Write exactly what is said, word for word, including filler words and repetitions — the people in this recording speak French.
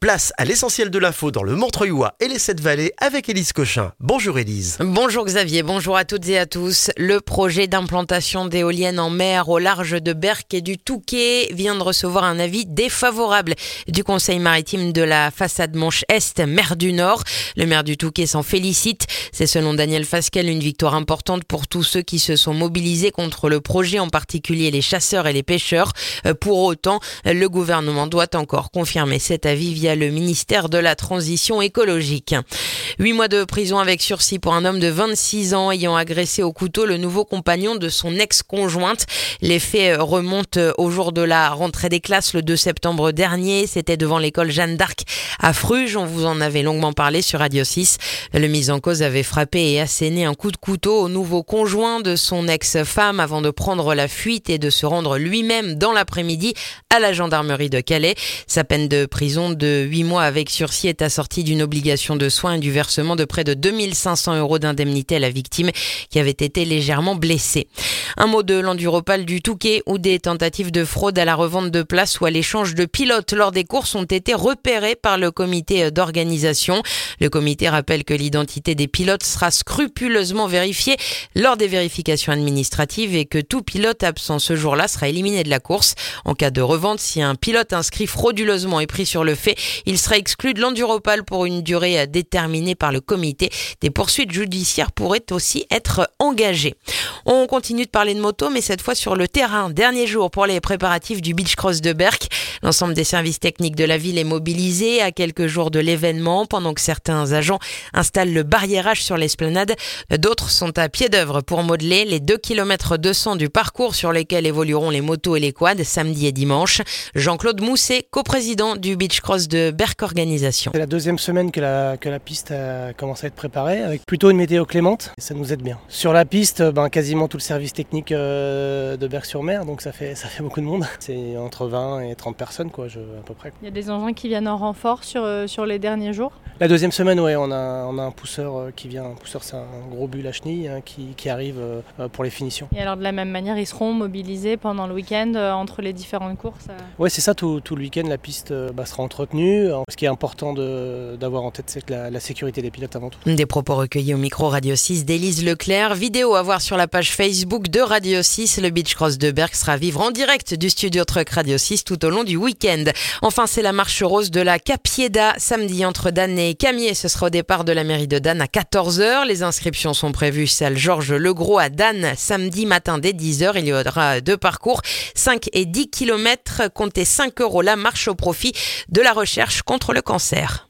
Place à l'essentiel de l'info dans le Montreuilois et les Sept-Vallées avec Élise Cochin. Bonjour Élise. Bonjour Xavier, bonjour à toutes et à tous. Le projet d'implantation d'éoliennes en mer au large de Berck et du Touquet vient de recevoir un avis défavorable du Conseil maritime de la façade Manche-Est, mer du Nord. Le maire du Touquet s'en félicite. C'est selon Daniel Fasquelle une victoire importante pour tous ceux qui se sont mobilisés contre le projet, en particulier les chasseurs et les pêcheurs. Pour autant, le gouvernement doit encore confirmer cet avis via le ministère de la Transition écologique. Huit mois de prison avec sursis pour un homme de vingt-six ans ayant agressé au couteau le nouveau compagnon de son ex-conjointe. Les faits remontent au jour de la rentrée des classes le deux septembre dernier. C'était devant l'école Jeanne d'Arc à Fruges. On vous en avait longuement parlé sur Radio six. Le mis en cause avait frappé et asséné un coup de couteau au nouveau conjoint de son ex-femme avant de prendre la fuite et de se rendre lui-même dans l'après-midi à la gendarmerie de Calais. Sa peine de prison de huit mois avec sursis est assortie d'une obligation de soins et du versement de près de deux mille cinq cents euros d'indemnité à la victime qui avait été légèrement blessée. Un mot de l'Enduropal du Touquet où des tentatives de fraude à la revente de places ou à l'échange de pilotes lors des courses ont été repérées par le comité d'organisation. Le comité rappelle que l'identité des pilotes sera scrupuleusement vérifiée lors des vérifications administratives et que tout pilote absent ce jour-là sera éliminé de la course. En cas de revente, si un pilote inscrit frauduleusement est pris sur le fait, il sera exclu de l'Enduropal pour une durée déterminée par le comité. Des poursuites judiciaires pourraient aussi être engagées. On continue de parler de moto, mais cette fois sur le terrain. Dernier jour pour les préparatifs du Beach Cross de Berck. L'ensemble des services techniques de la ville est mobilisé à quelques jours de l'événement, pendant que certains agents installent le barriérage sur l'esplanade. D'autres sont à pied d'œuvre pour modeler les deux kilomètres deux cents du parcours sur lesquels évolueront les motos et les quads samedi et dimanche. Jean-Claude Mousset, coprésident du Beach Cross de Berck Organisation. C'est la deuxième semaine que la, que la piste a commencé à être préparée, avec plutôt une météo clémente, et ça nous aide bien. Sur la piste, ben, quasiment tout le service technique euh, de Berck-sur-Mer, donc ça fait, ça fait beaucoup de monde. C'est entre vingt et trente personnes, quoi, je, à peu près. Il y a des engins qui viennent en renfort sur, euh, sur les derniers jours. La deuxième semaine, ouais, on a, on a un pousseur euh, qui vient. Un pousseur, c'est un gros bulle à chenille hein, qui, qui arrive euh, pour les finitions. Et alors de la même manière, ils seront mobilisés pendant le week-end euh, entre les différentes courses euh... Oui, c'est ça, tout, tout le week-end, la piste euh, bah, sera entretenue. Ce qui est important de, d'avoir en tête, c'est que la, la sécurité des pilotes avant tout. Des propos recueillis au micro Radio six d'Élise Leclerc. Vidéo à voir sur la page Facebook de Radio six. Le Beach Cross de Berck sera à vivre en direct du studio Truck Radio six tout au long du week-end. Enfin, c'est la marche rose de la Capieda samedi entre Dan et Camier. Ce sera au départ de la mairie de Dan à quatorze heures. Les inscriptions sont prévues salle Georges Legros à Dan samedi matin dès dix heures. Il y aura deux parcours, cinq et dix kilomètres. Comptez cinq euros la marche au profit de la recherche contre le cancer.